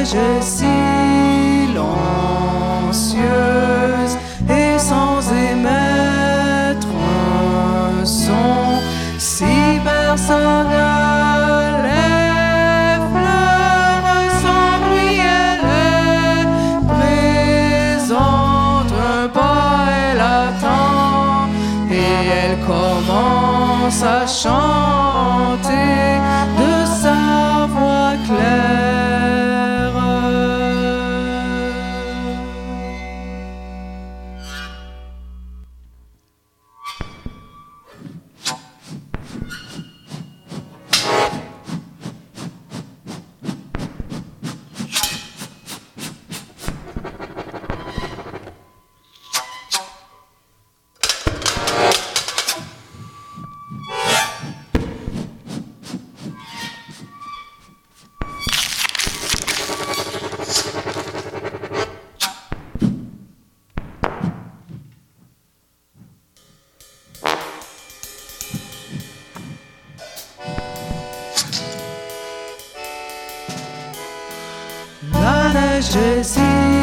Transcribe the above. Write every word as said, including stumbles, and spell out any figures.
neige est silencieuse et sans émettre un son. Si personne ne l'effleure, sans bruit elle est présente. Un pas elle attend et elle commence à chanter de sa voix claire. La neige est